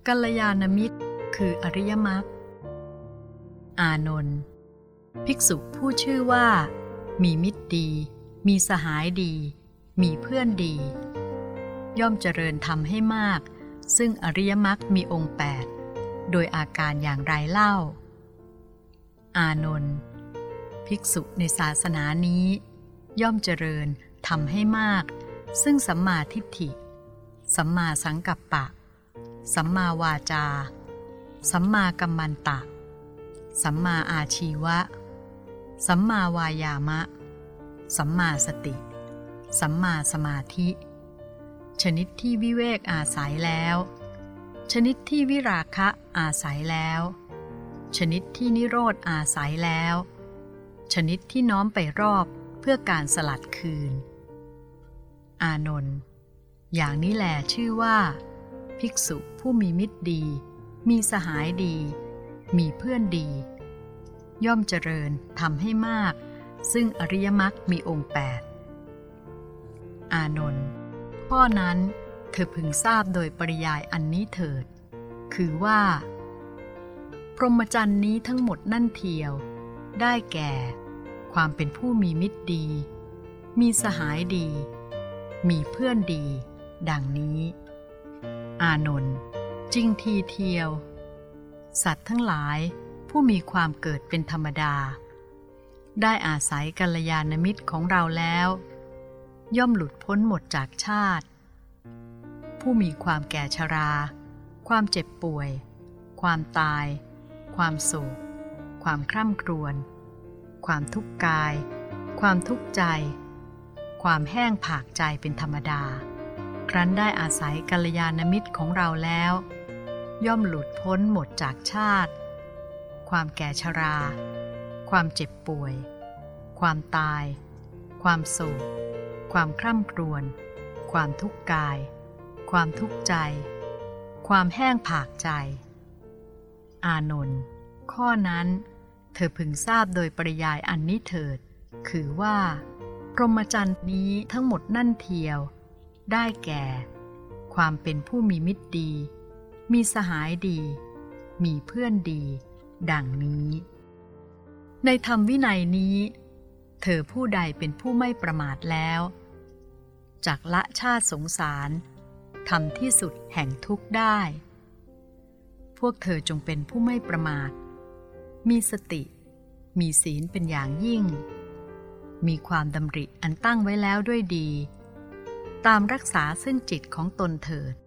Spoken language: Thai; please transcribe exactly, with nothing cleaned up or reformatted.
กัลยาณมิตรคืออริยมรรคอานนท์ภิกษุผู้ชื่อว่ามีมิตรดีมีสหายดีมีเพื่อนดีย่อมเจริญธรรมให้มากซึ่งอริยมรรคมีองค์แปดโดยอาการอย่างไรเล่าอานนท์ภิกษุในศาสนานี้ย่อมเจริญทำให้มากซึ่งสัมมาทิฏฐิสัมมาสังกัปปะสัมมาวาจาสัมมากัมมันตะสัมมาอาชีวะสัมมาวายามะสัมมาสติสัมมาสมาธิชนิดที่วิเวกอาศัยแล้วชนิดที่วิราคะอาศัยแล้วชนิดที่นิโรธอาศัยแล้วชนิดที่น้อมไปรอบเพื่อการสลัดคืนอานนท์อย่างนี้แลชื่อว่าภิกษุผู้มีมิตรดีมีสหายดีมีเพื่อนดีย่อมเจริญทำให้มากซึ่งอริยมรรคมีองค์แปดอานนท์ข้อนั้นเธอพึงทราบโดยปริยายอันนี้เถิดคือว่าพรหมจรรย์นี้ทั้งหมดนั่นเทียวได้แก่ความเป็นผู้มีมิตรดีมีสหายดีมีเพื่อนดีดังนี้อานนท์จริงทีเทียวสัตว์ทั้งหลายผู้มีความเกิดเป็นธรรมดาได้อาศัยกัลยาณมิตรของเราแล้วย่อมหลุดพ้นหมดจากชาติผู้มีความแก่ชราความเจ็บป่วยความตายความโศกความคร่ำครวญความทุกข์กายความทุกข์ใจความแห้งผากใจเป็นธรรมดาครั้นได้อาศัยกัลยาณมิตรของเราแล้วย่อมหลุดพ้นหมดจากชาติความแก่ชราความเจ็บป่วยความตายความโศกความคร่ำครวญความทุกข์กายความทุกข์ใจความแห้งผากใจอานนท์ข้อนั้นเธอพึงทราบโดยปริยายอันนี้เถิดคือว่าพรหมจรรย์นี้ทั้งหมดนั่นเทียวได้แก่ความเป็นผู้มีมิตรดีมีสหายดีมีเพื่อนดีดังนี้ในธรรมวินัยนี้เธอผู้ใดเป็นผู้ไม่ประมาทแล้วจักละชาติสงสารทำที่สุดแห่งทุกข์ได้พวกเธอจงเป็นผู้ไม่ประมาทมีสติมีศีลเป็นอย่างยิ่งมีความดำริอันตั้งไว้แล้วด้วยดีตามรักษาซึ่งจิตของตนเถิด